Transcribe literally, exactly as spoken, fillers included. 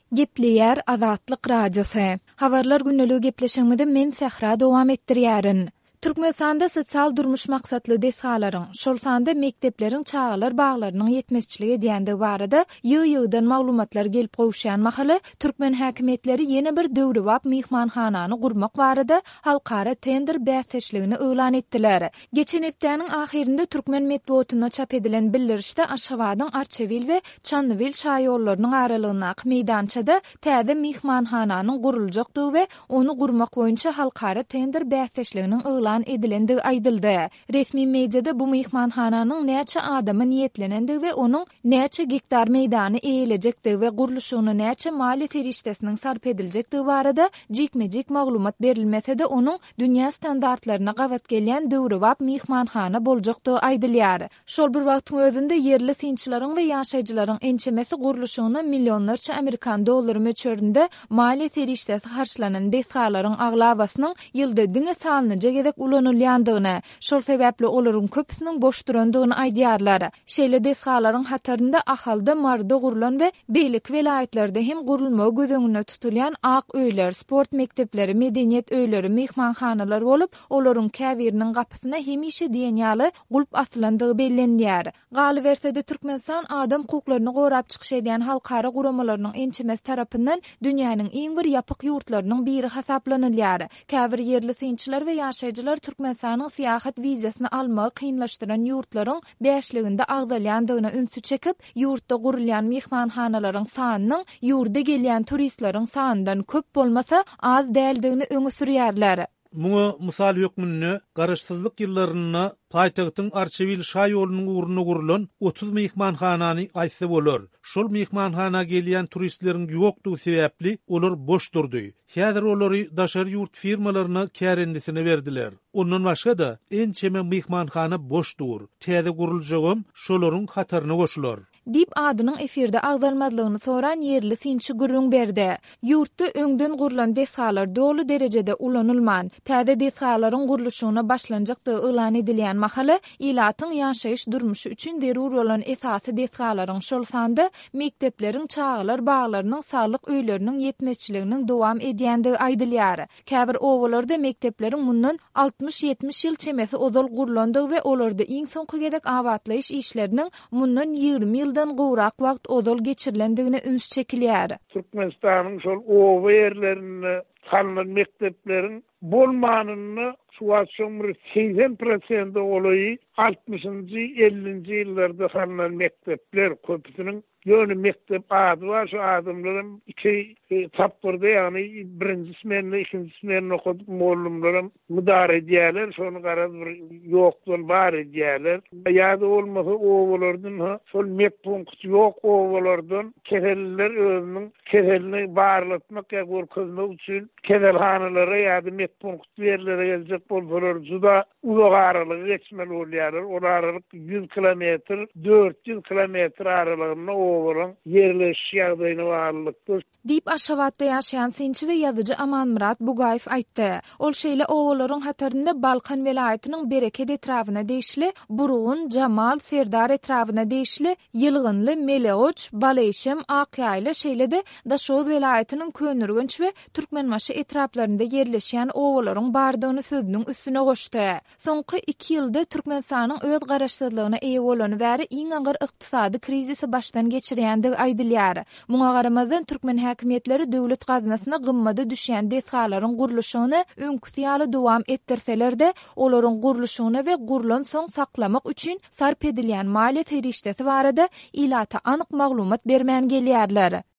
Gepleyer Azatlyk Radiosu. Habarlar günneligi gepleşigimizde men Sehra dowam etdirýärin. Türkmenistanda sosial durmuş maksatly desalaryň, şol sanda mekdeplerin çağalar baglarynyň yetmezçiligi diýende barada ýygy-ýygydan maglumatlar gelip gowşýan mahaly türkmen häkimetleri ýene bir döwrewap mihmanhanany gurmak barada halkara tender bäsleşligini öýlan etdiler. Geçen hepdeniň ahirinde türkmen medeniýetine çap edilen bildirişde Aşgabatyň Arçevil we Çanlywyl şaýollarynyň aralygyndaky meýdançada täze mihmanhananyň guruljakdygy we onu gurmak boýunça halkara tender bäsleşliginiň öýlan edilendi aýdyldy. Resmi mediada bu mihmanhananyň näçe adamy niýetlenendi we onuň näçe gektar meýdany eýiljekdi we guruluşyny näçe mali terişdesiniň sarp ediljekdi barada jikmejik maglumat berilmese-de onuň dünýä standartlaryna gawat gelýän döwrewap mihmanhana boljakdy aýdylýar. Şol bir wagtyň özünde yerli synçylaryň we ýaşaýjylaryň ençemesi guruluşyny millionlarça Amerikan dollary möçberinde mali terişdesi harçlanan desalaryň aglabasynyň ýylda diňe salnyjak edek ulanylýandygyny, şol sebäpli olaryň köpüsiniň boş durandygyny aýdýarlar. Şeýle desalaryň hatarynda ahalda marda gurulan we beýlik welaýetlerinde hem gurulma gözüňine tutulýan ak öýler, sport mektepleri, medeniýet öýleri, mihmanhanalar bolup, olaryň käbiriniň gapysyna hemişe diýen ýaly gulp aslandygy bellenýär. Galy bersede Türkmenistan adam hukuklaryny gorap çykyş edýän halkara guramalarynyň ençemesi tarapyndan dünýäniň iň bir ýapyk ýurtlarynyň biri hasaplanylýar. Käbir yerli synçylar we ýaşaýjylar Türkmenistanyň siýahat wiziýasyny almagy kynlaşdyran ýurtlaryň beşliginde agdalýandygyna ünsü çekip, ýurtda gurulýan mihmanhanalaryň sanynyň ýurda gelýän turistleriň sanyndan köp bolmasa az däldigini öňe sürýärler. Muňa mysal ýokmyny garaşsyzlyk ýyllaryna paýtagtyň Arçevil şaýolunyň uruny gurulan otuz mihmanhanany aýtsa bolar. Şol mihmanhana gelýän turistleriň ýokdugy sebäpli olar boş durdy. Häzir olary daşary ýurt firmalaryna kärendisine berdiler. Ondan başga da ençeme mihmanhana boş dur. Täze guruljagym şolaryň hataryna goşular. Dip adynyň efirde agdalmadlygyny soran yerli synçy gürrüň berdi. Ýurtda öňden gurulan desalar dolu derejede ulanylman. Täze desalaryň guruluşyna başlanjakdy öýlan edilýän mahaly ilatyň ýaşaýyş durmuşy üçin derur bolan esasy desalaryň şol sanda mekdepleriň çağalar baglarynyň saglyk öýleriniň yetmezçiliginiň dowam edýändigi aýdylýar. Käbir owalarda mekdepleriň mundan altmış ýetmiş ýyl çemesi ozal gurulandygy we olarda iň soňky gedek awatlaýyş işleriniň mundan ýygrimi ýyldan gowrak wagt ozal geçirilendigine üns çekilýär. Türkmenistanyň şol owa ýerlerini tanlan mekteplerin bolmanyny suwasyon bir seksen prosent olaý altmışynjy ellinji ýyllarda tanlan mektepler köpüsiniň ýöne mektep ady var, şu adamlaryň iki e, tapgyrda ýagny birinji smenle ikinji smenle okudyp mollumlarym müdare edýärler, şonu garap bir ýokdun bar edýärler. Ýa-da bolmasa owalardan şol mekpunkt ýok owalardan keseller özüniň keselini barlatmak ýa görkezmek üçin keselhanalara ýa-da mekpunkt berlere geljek bolsalar juda uzak aralygy geçmeli bolýarlar. Olar aralyk yüz kilometr, dört yüz kilometr aralygynda owaryň yerleşik ýagdaýyna barlykdyr. Dip Aşgabatda ýaşaýan synçy we ýazyjy Amanmurat Bugaýew aýtdy. Ol şeýle owalaryň hatarynda Balkan welaýatynyň Bereket etrawyna deýişli, Burun, Jamal, Serdar etrawyna deýişli, Ýylgynly, Meleoç, Baleşem, Akýaýly şeýle-de Daşoz welaýatynyň Könürgünç we Türkmenmaşy etraplarynda yerleşýän owalaryň bardygyny sözüniň üstüne goşdy. Soňky iki ýylda Türkmenistanyň öz garaşsyzlygyna eýe bolan bäri iň agyr ykdysady krizisi başdan geçirýändigi aýdylýar. Muňa garamazdan Türkmen häkimetleri döwlet gazynasyna gymmada düşýän desalaryň guruluşyny öňküsi ýaly dowam etdirseler-de, olaryň guruluşyny we gurulan soň saklamak üçin sarp edilýän maliýet terişdesi barada ilata anyk maglumat bermän gelýärler.